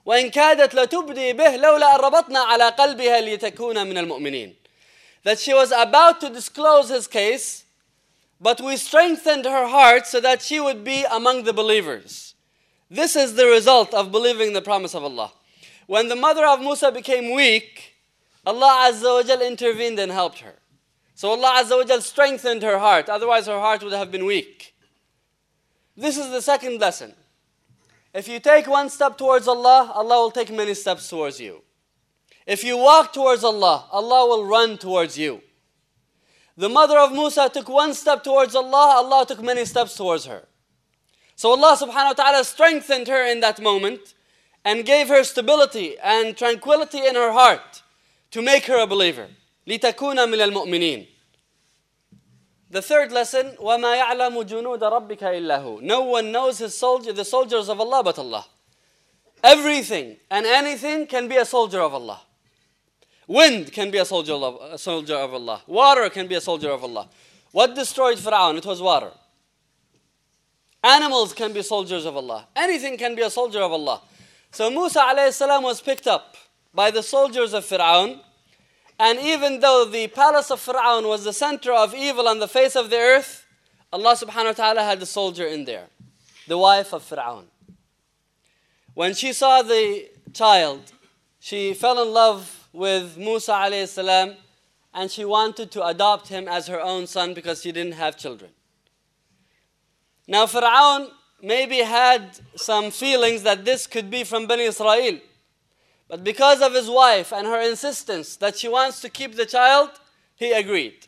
وإن كادت لتبدي به لولا أن ربطنا على قلبها لتكون من المؤمنين. That she was about to disclose his case, but we strengthened her heart so that she would be among the believers. This is the result of believing the promise of Allah. When the mother of Musa became weak, Allah Azza wa Jal intervened and helped her. So Allah Azza wa Jal strengthened her heart, otherwise her heart would have been weak. This is the second lesson. If you take one step towards Allah, Allah will take many steps towards you. If you walk towards Allah, Allah will run towards you. The mother of Musa took one step towards Allah, Allah took many steps towards her. So Allah subhanahu wa ta'ala strengthened her in that moment and gave her stability and tranquility in her heart to make her a believer. لِتَكُونَ مِنَ الْمُؤْمِنِينَ. The third lesson, وَمَا يَعْلَمُ جُنُودَ رَبِّكَ إِلَّا هُ. No one knows the soldiers of Allah but Allah. Everything and anything can be a soldier of Allah. Wind can be a soldier of Allah. Water can be a soldier of Allah. What destroyed Fir'aun? It was water. Animals can be soldiers of Allah. Anything can be a soldier of Allah. So Musa alayhi salam was picked up by the soldiers of Fir'aun. And even though the palace of Fir'aun was the center of evil on the face of the earth, Allah subhanahu wa ta'ala had a soldier in there. The wife of Fir'aun. When she saw the child, she fell in love with Musa alayhi salam, and she wanted to adopt him as her own son because she didn't have children. Now Fir'aun maybe had some feelings that this could be from Bani Israel, but because of his wife and her insistence that she wants to keep the child, he agreed.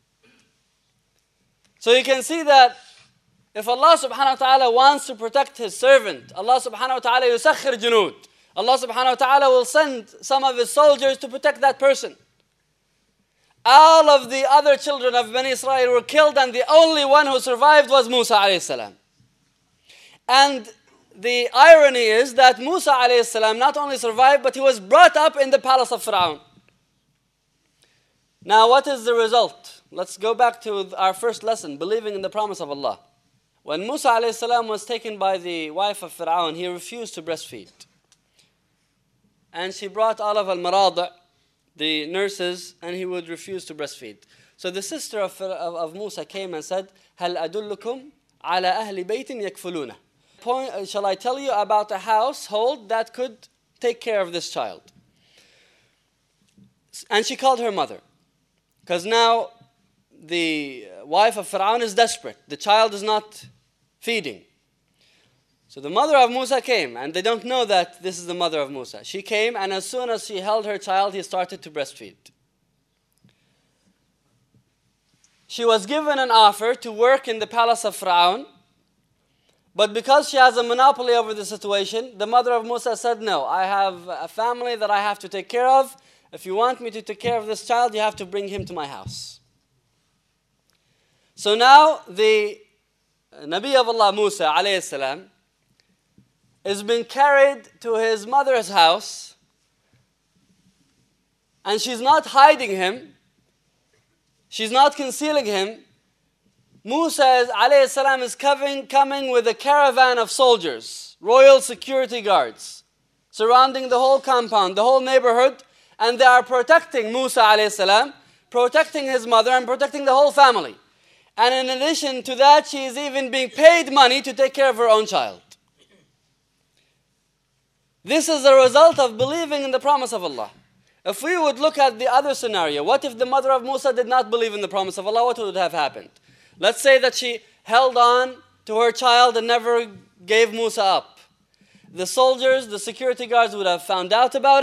So you can see that if Allah subhanahu wa ta'ala wants to protect his servant, Allah subhanahu wa ta'ala yusakhir junud. Allah subhanahu wa ta'ala will send some of his soldiers to protect that person. All of the other children of Bani Israel were killed, and the only one who survived was Musa alayhi salam. And the irony is that Musa alayhi salam not only survived, but he was brought up in the palace of Fir'aun. Now what is the result? Let's go back to our first lesson, believing in the promise of Allah. When Musa alayhi salam was taken by the wife of Fir'aun, he refused to breastfeed. And she brought all of al-maradi', the nurses, and he would refuse to breastfeed. So the sister of Musa came and said, هَلْ أَدُلُّكُمْ عَلَى أَهْلِ بَيْتٍ يَكْفُلُونَ. Shall I tell you about a household that could take care of this child? And she called her mother. Because now the wife of Fir'aun is desperate. The child is not feeding. So the mother of Musa came, and they don't know that this is the mother of Musa. She came, and as soon as she held her child, he started to breastfeed. She was given an offer to work in the palace of Fir'aun, but because she has a monopoly over the situation, the mother of Musa said, no, I have a family that I have to take care of. If you want me to take care of this child, you have to bring him to my house. So now the Nabi of Allah Musa alayhi salam is being carried to his mother's house, and she's not hiding him, she's not concealing him. Musa alayhi salam is coming with a caravan of soldiers, royal security guards, surrounding the whole compound, the whole neighborhood, and they are protecting Musa alayhi salam, protecting his mother, and protecting the whole family. And in addition to that, she is even being paid money to take care of her own child. This is a result of believing in the promise of Allah. If we would look at the other scenario, what if the mother of Musa did not believe in the promise of Allah? What would have happened? Let's say that she held on to her child and never gave Musa up. The soldiers, the security guards would have found out about it.